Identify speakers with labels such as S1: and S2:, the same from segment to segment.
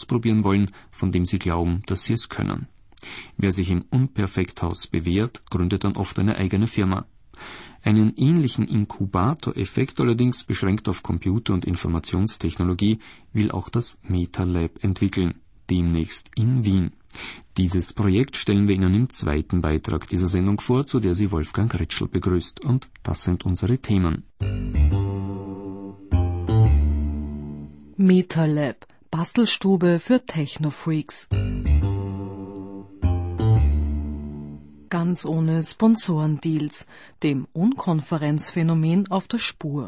S1: ausprobieren wollen, von dem sie glauben, dass sie es können. Wer sich im Unperfekthaus bewährt, gründet dann oft eine eigene Firma. Einen ähnlichen Inkubatoreffekt, allerdings beschränkt auf Computer- und Informationstechnologie, will auch das MetaLab entwickeln, demnächst in Wien. Dieses Projekt stellen wir Ihnen im zweiten Beitrag dieser Sendung vor, zu der Sie Wolfgang Ritschl begrüßt. Und das sind unsere Themen.
S2: MetaLab, Bastelstube für Technofreaks. Ganz ohne Sponsorendeals, dem Unkonferenzphänomen auf der Spur.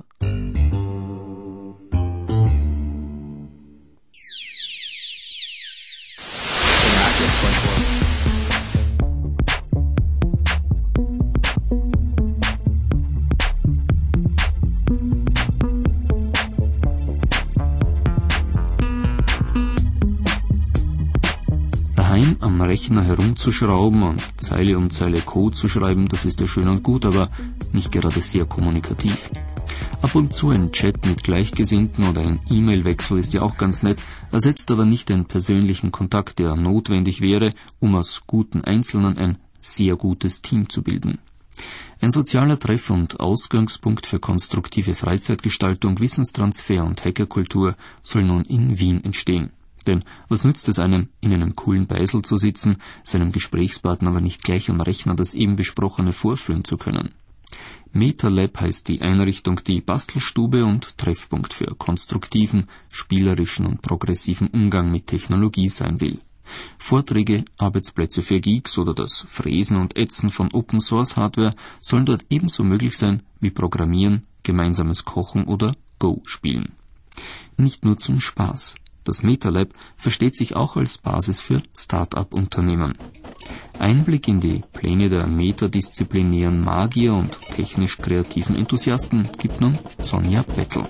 S1: Am Rechner herumzuschrauben und Zeile um Zeile Code zu schreiben, das ist ja schön und gut, aber nicht gerade sehr kommunikativ. Ab und zu ein Chat mit Gleichgesinnten oder ein E-Mail-Wechsel ist ja auch ganz nett, ersetzt aber nicht den persönlichen Kontakt, der notwendig wäre, um aus guten Einzelnen ein sehr gutes Team zu bilden. Ein sozialer Treff- und Ausgangspunkt für konstruktive Freizeitgestaltung, Wissenstransfer und Hackerkultur soll nun in Wien entstehen. Denn was nützt es einem, in einem coolen Beisel zu sitzen, seinem Gesprächspartner aber nicht gleich am Rechner das eben Besprochene vorführen zu können? MetaLab heißt die Einrichtung, die Bastelstube und Treffpunkt für konstruktiven, spielerischen und progressiven Umgang mit Technologie sein will. Vorträge, Arbeitsplätze für Geeks oder das Fräsen und Ätzen von Open-Source-Hardware sollen dort ebenso möglich sein wie Programmieren, gemeinsames Kochen oder Go spielen. Nicht nur zum Spaß. Das MetaLab versteht sich auch als Basis für Start-up-Unternehmen. Einblick in die Pläne der metadisziplinären Magier und technisch kreativen Enthusiasten gibt nun Sonja Bettel.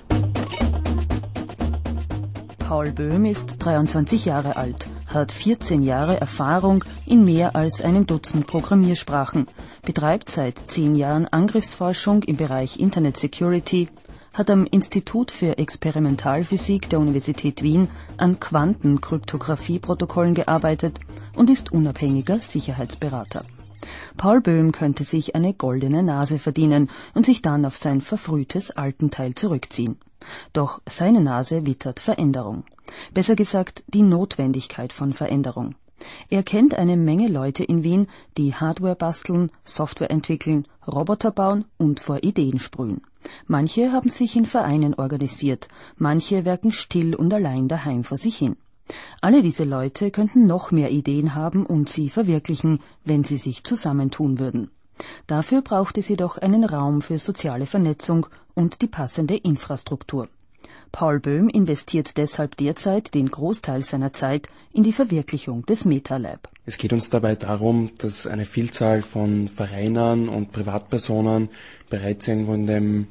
S3: Paul Böhm ist 23 Jahre alt, hat 14 Jahre Erfahrung in mehr als einem Dutzend Programmiersprachen, betreibt seit 10 Jahren Angriffsforschung im Bereich Internet Security, hat am Institut für Experimentalphysik der Universität Wien an Quantenkryptographie-Protokollen gearbeitet und ist unabhängiger Sicherheitsberater. Paul Böhm könnte sich eine goldene Nase verdienen und sich dann auf sein verfrühtes Altenteil zurückziehen. Doch seine Nase wittert Veränderung. Besser gesagt, die Notwendigkeit von Veränderung. Er kennt eine Menge Leute in Wien, die Hardware basteln, Software entwickeln, Roboter bauen und vor Ideen sprühen. Manche haben sich in Vereinen organisiert, manche werken still und allein daheim vor sich hin. Alle diese Leute könnten noch mehr Ideen haben und sie verwirklichen, wenn sie sich zusammentun würden. Dafür braucht es jedoch einen Raum für soziale Vernetzung und die passende Infrastruktur. Paul Böhm investiert deshalb derzeit den Großteil seiner Zeit in die Verwirklichung des MetaLab.
S4: Es geht uns dabei darum, dass eine Vielzahl von Vereinen und Privatpersonen bereits irgendwo in dem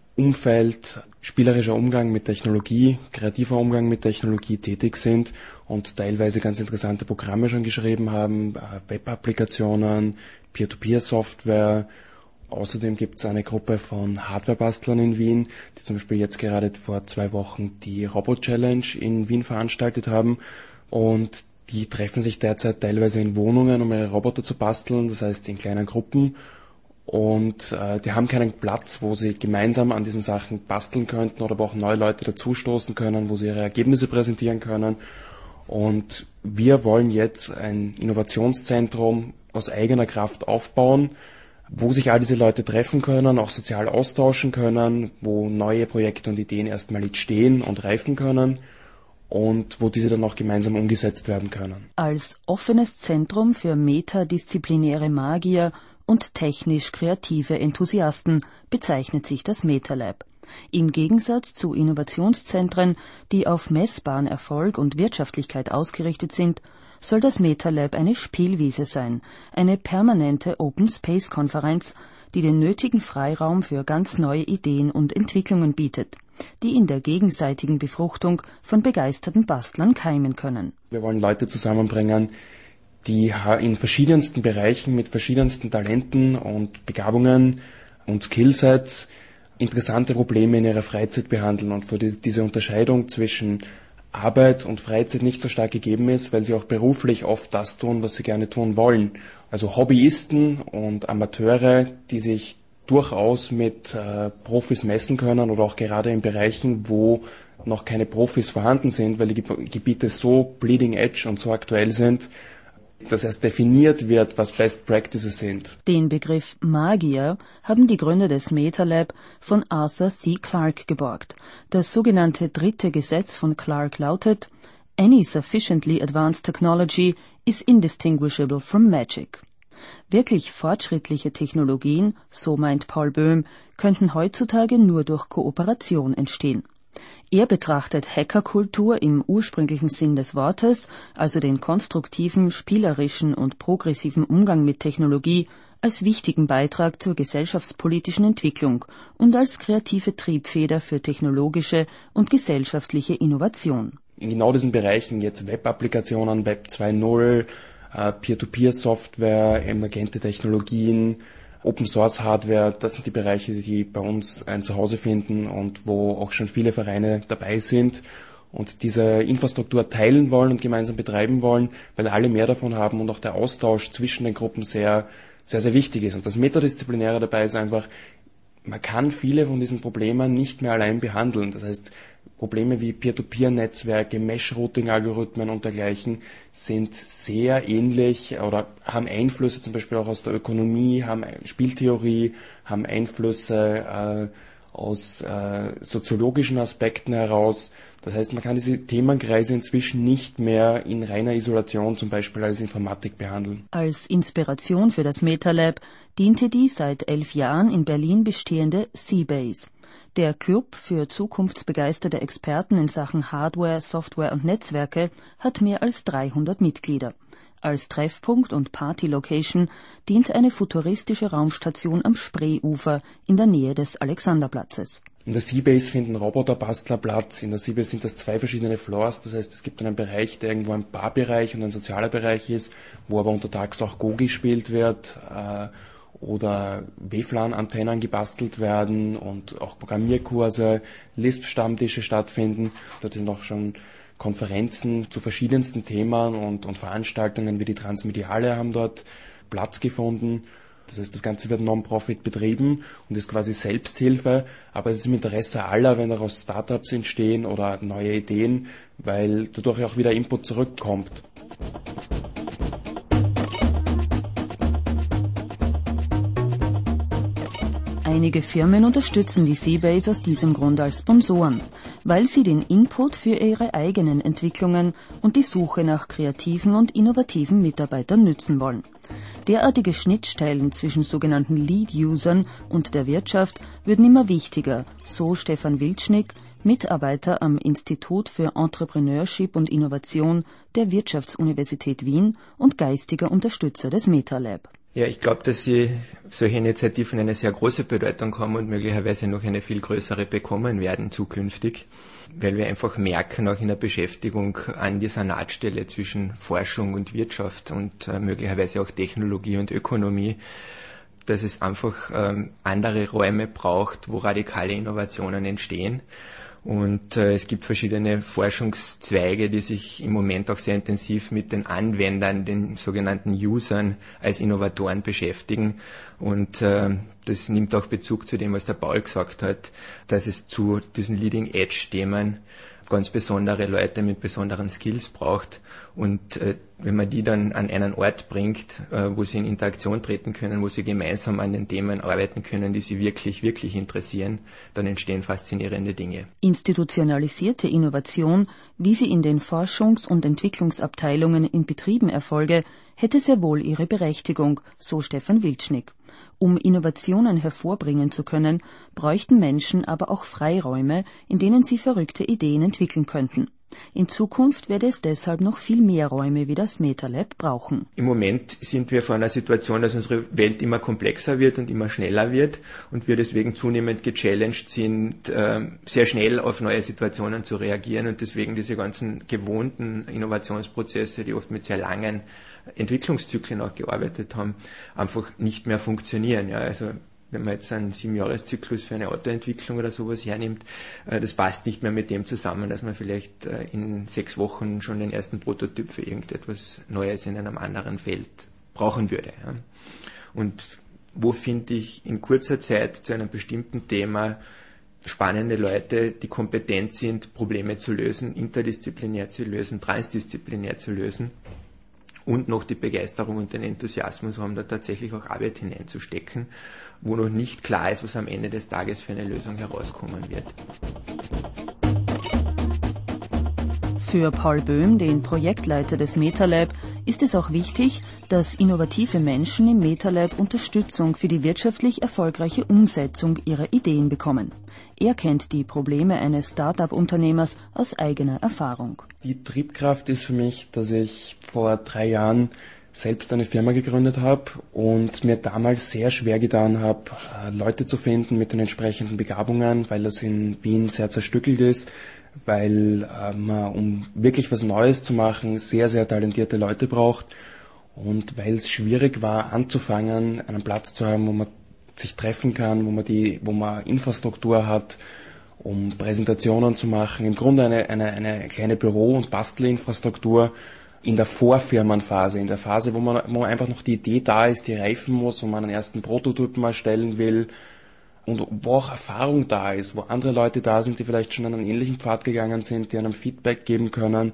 S4: Umfeld spielerischer Umgang mit Technologie, kreativer Umgang mit Technologie tätig sind und teilweise ganz interessante Programme schon geschrieben haben, Web-Applikationen, Peer-to-Peer-Software. Außerdem gibt es eine Gruppe von Hardware-Bastlern in Wien, die zum Beispiel jetzt gerade vor 2 Wochen die Robot-Challenge in Wien veranstaltet haben. Und die treffen sich derzeit teilweise in Wohnungen, um ihre Roboter zu basteln, das heißt in kleinen Gruppen. Und die haben keinen Platz, wo sie gemeinsam an diesen Sachen basteln könnten oder wo auch neue Leute dazustoßen können, wo sie ihre Ergebnisse präsentieren können. Und wir wollen jetzt ein Innovationszentrum aus eigener Kraft aufbauen, wo sich all diese Leute treffen können, auch sozial austauschen können, wo neue Projekte und Ideen erstmal entstehen und reifen können und wo diese dann auch gemeinsam umgesetzt werden können.
S3: Als offenes Zentrum für metadisziplinäre Magier und technisch kreative Enthusiasten bezeichnet sich das MetaLab. Im Gegensatz zu Innovationszentren, die auf messbaren Erfolg und Wirtschaftlichkeit ausgerichtet sind, soll das MetaLab eine Spielwiese sein, eine permanente Open-Space-Konferenz, die den nötigen Freiraum für ganz neue Ideen und Entwicklungen bietet, die in der gegenseitigen Befruchtung von begeisterten Bastlern keimen können.
S4: Wir wollen Leute zusammenbringen, die in verschiedensten Bereichen mit verschiedensten Talenten und Begabungen und Skillsets interessante Probleme in ihrer Freizeit behandeln und für diese Unterscheidung zwischen Arbeit und Freizeit nicht so stark gegeben ist, weil sie auch beruflich oft das tun, was sie gerne tun wollen. Also Hobbyisten und Amateure, die sich durchaus mit Profis messen können oder auch gerade in Bereichen, wo noch keine Profis vorhanden sind, weil die Gebiete so bleeding edge und so aktuell sind, dass erst definiert wird, was Best Practices sind.
S3: Den Begriff Magier haben die Gründer des MetaLab von Arthur C. Clarke geborgt. Das sogenannte dritte Gesetz von Clarke lautet: Any sufficiently advanced technology is indistinguishable from magic. Wirklich fortschrittliche Technologien, so meint Paul Böhm, könnten heutzutage nur durch Kooperation entstehen. Er betrachtet Hackerkultur im ursprünglichen Sinn des Wortes, also den konstruktiven, spielerischen und progressiven Umgang mit Technologie, als wichtigen Beitrag zur gesellschaftspolitischen Entwicklung und als kreative Triebfeder für technologische und gesellschaftliche Innovation.
S4: In genau diesen Bereichen, jetzt Web-Applikationen, Web 2.0, Peer-to-Peer-Software, emergente Technologien, Open-Source-Hardware, das sind die Bereiche, die bei uns ein Zuhause finden und wo auch schon viele Vereine dabei sind und diese Infrastruktur teilen wollen und gemeinsam betreiben wollen, weil alle mehr davon haben und auch der Austausch zwischen den Gruppen sehr, sehr, sehr wichtig ist. Und das Metadisziplinäre dabei ist einfach, man kann viele von diesen Problemen nicht mehr allein behandeln. Das heißt, Probleme wie Peer-to-Peer-Netzwerke, Mesh-Routing-Algorithmen und dergleichen sind sehr ähnlich oder haben Einflüsse zum Beispiel auch aus der Ökonomie, haben Spieltheorie, haben Einflüsse aus soziologischen Aspekten heraus. Das heißt, man kann diese Themenkreise inzwischen nicht mehr in reiner Isolation zum Beispiel als Informatik behandeln.
S3: Als Inspiration für das MetaLab diente die seit 11 Jahren in Berlin bestehende C-Base. Der Club für zukunftsbegeisterte Experten in Sachen Hardware, Software und Netzwerke hat mehr als 300 Mitglieder. Als Treffpunkt und Party-Location dient eine futuristische Raumstation am Spreeufer in der Nähe des Alexanderplatzes.
S4: In der C-Base finden Roboterbastler Platz. In der C-Base sind das 2 verschiedene Floors. Das heißt, es gibt einen Bereich, der irgendwo ein Barbereich und ein sozialer Bereich ist, wo aber untertags auch Go gespielt wird oder WLAN-Antennen gebastelt werden und auch Programmierkurse, Lisp-Stammtische stattfinden. Dort sind auch schon Konferenzen zu verschiedensten Themen und Veranstaltungen wie die Transmediale haben dort Platz gefunden. Das heißt, das Ganze wird Non-Profit betrieben und ist quasi Selbsthilfe, aber es ist im Interesse aller, wenn daraus Startups entstehen oder neue Ideen, weil dadurch auch wieder Input zurückkommt.
S3: Einige Firmen unterstützen die C-Base aus diesem Grund als Sponsoren, weil sie den Input für ihre eigenen Entwicklungen und die Suche nach kreativen und innovativen Mitarbeitern nützen wollen. Derartige Schnittstellen zwischen sogenannten Lead-Usern und der Wirtschaft würden immer wichtiger, so Stefan Wilcznik, Mitarbeiter am Institut für Entrepreneurship und Innovation der Wirtschaftsuniversität Wien und geistiger Unterstützer des MetaLab.
S5: Ja, ich glaube, dass solche Initiativen eine sehr große Bedeutung haben und möglicherweise noch eine viel größere bekommen werden zukünftig, weil wir einfach merken, auch in der Beschäftigung an dieser Nahtstelle zwischen Forschung und Wirtschaft und möglicherweise auch Technologie und Ökonomie, dass es einfach andere Räume braucht, wo radikale Innovationen entstehen. Und es gibt verschiedene Forschungszweige, die sich im Moment auch sehr intensiv mit den Anwendern, den sogenannten Usern als Innovatoren beschäftigen. Und das nimmt auch Bezug zu dem, was der Paul gesagt hat, dass es zu diesen Leading-Edge-Themen ganz besondere Leute mit besonderen Skills braucht. Und wenn man die dann an einen Ort bringt, wo sie in Interaktion treten können, wo sie gemeinsam an den Themen arbeiten können, die sie wirklich, wirklich interessieren, dann entstehen faszinierende Dinge.
S3: Institutionalisierte Innovation, wie sie in den Forschungs- und Entwicklungsabteilungen in Betrieben erfolge, hätte sehr wohl ihre Berechtigung, so Stefan Wilcznik. Um Innovationen hervorbringen zu können, bräuchten Menschen aber auch Freiräume, in denen sie verrückte Ideen entwickeln könnten. In Zukunft werde es deshalb noch viel mehr Räume wie das MetaLab brauchen.
S5: Im Moment sind wir vor einer Situation, dass unsere Welt immer komplexer wird und immer schneller wird und wir deswegen zunehmend gechallenged sind, sehr schnell auf neue Situationen zu reagieren und deswegen diese ganzen gewohnten Innovationsprozesse, die oft mit sehr langen Entwicklungszyklen auch gearbeitet haben, einfach nicht mehr funktionieren. Ja, also wenn man jetzt einen 7-Jahres-Zyklus für eine Autoentwicklung oder sowas hernimmt, das passt nicht mehr mit dem zusammen, dass man vielleicht in 6 Wochen schon den ersten Prototyp für irgendetwas Neues in einem anderen Feld brauchen würde. Ja. Und wo finde ich in kurzer Zeit zu einem bestimmten Thema spannende Leute, die kompetent sind, Probleme zu lösen, interdisziplinär zu lösen, transdisziplinär zu lösen und noch die Begeisterung und den Enthusiasmus haben, da tatsächlich auch Arbeit hineinzustecken, wo noch nicht klar ist, was am Ende des Tages für eine Lösung herauskommen wird.
S3: Für Paul Böhm, den Projektleiter des MetaLab, ist es auch wichtig, dass innovative Menschen im MetaLab Unterstützung für die wirtschaftlich erfolgreiche Umsetzung ihrer Ideen bekommen. Er kennt die Probleme eines Start-up-Unternehmers aus eigener Erfahrung.
S4: Die Triebkraft ist für mich, dass ich vor 3 Jahren selbst eine Firma gegründet habe und mir damals sehr schwer getan habe, Leute zu finden mit den entsprechenden Begabungen, weil das in Wien sehr zerstückelt ist, weil man, um wirklich was Neues zu machen, sehr, sehr talentierte Leute braucht und weil es schwierig war, anzufangen, einen Platz zu haben, wo man sich treffen kann, wo man Infrastruktur hat, um Präsentationen zu machen. Im Grunde eine kleine Büro- und Bastelinfrastruktur in der Vorfirmenphase, in der Phase, wo einfach noch die Idee da ist, die reifen muss, wo man einen ersten Prototypen erstellen will und wo auch Erfahrung da ist, wo andere Leute da sind, die vielleicht schon einen ähnlichen Pfad gegangen sind, die einem Feedback geben können.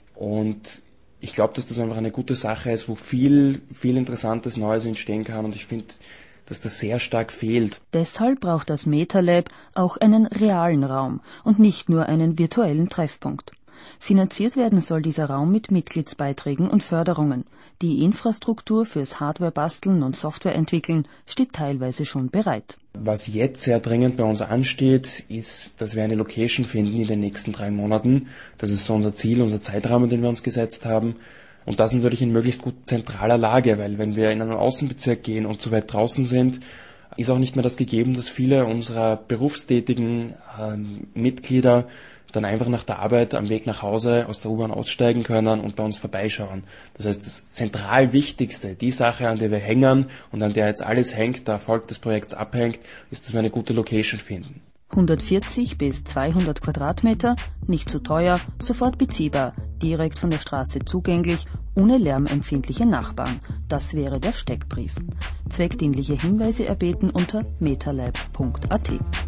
S4: Und ich glaube, dass das einfach eine gute Sache ist, wo viel, viel Interessantes Neues entstehen kann und ich finde, dass das sehr stark fehlt.
S3: Deshalb braucht das MetaLab auch einen realen Raum und nicht nur einen virtuellen Treffpunkt. Finanziert werden soll dieser Raum mit Mitgliedsbeiträgen und Förderungen. Die Infrastruktur fürs Hardware-Basteln und Software-Entwickeln steht teilweise schon bereit.
S4: Was jetzt sehr dringend bei uns ansteht, ist, dass wir eine Location finden in den nächsten 3 Monaten. Das ist so unser Ziel, unser Zeitrahmen, den wir uns gesetzt haben. Und das natürlich in möglichst gut zentraler Lage, weil wenn wir in einen Außenbezirk gehen und zu weit draußen sind, ist auch nicht mehr das gegeben, dass viele unserer berufstätigen Mitglieder dann einfach nach der Arbeit am Weg nach Hause aus der U-Bahn aussteigen können und bei uns vorbeischauen. Das heißt, das zentral Wichtigste, die Sache, an der wir hängen und an der jetzt alles hängt, der Erfolg des Projekts abhängt, ist, dass wir eine gute Location finden.
S3: 140 bis 200 Quadratmeter, nicht zu teuer, sofort beziehbar, direkt von der Straße zugänglich, ohne lärmempfindliche Nachbarn. Das wäre der Steckbrief. Zweckdienliche Hinweise erbeten unter metalab.at.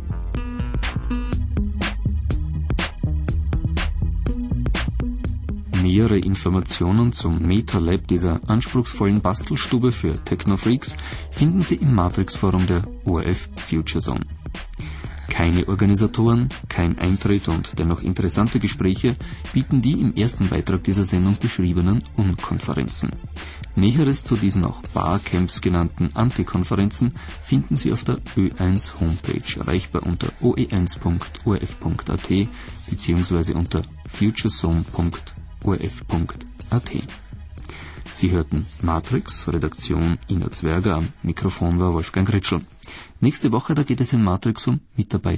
S1: Nähere Informationen zum MetaLab, dieser anspruchsvollen Bastelstube für Techno-Freaks, finden Sie im Matrix-Forum der ORF Future Zone. Keine Organisatoren, kein Eintritt und dennoch interessante Gespräche bieten die im ersten Beitrag dieser Sendung beschriebenen Unkonferenzen. Näheres zu diesen auch Barcamps genannten Antikonferenzen finden Sie auf der Ö1 Homepage, erreichbar unter oe1.orf.at bzw. unter futurezone.orf.at. Sie hörten Matrix, Redaktion Ina Zwerger, am Mikrofon war Wolfgang Ritschl. Nächste Woche, da geht es in Matrix um Mitarbeiter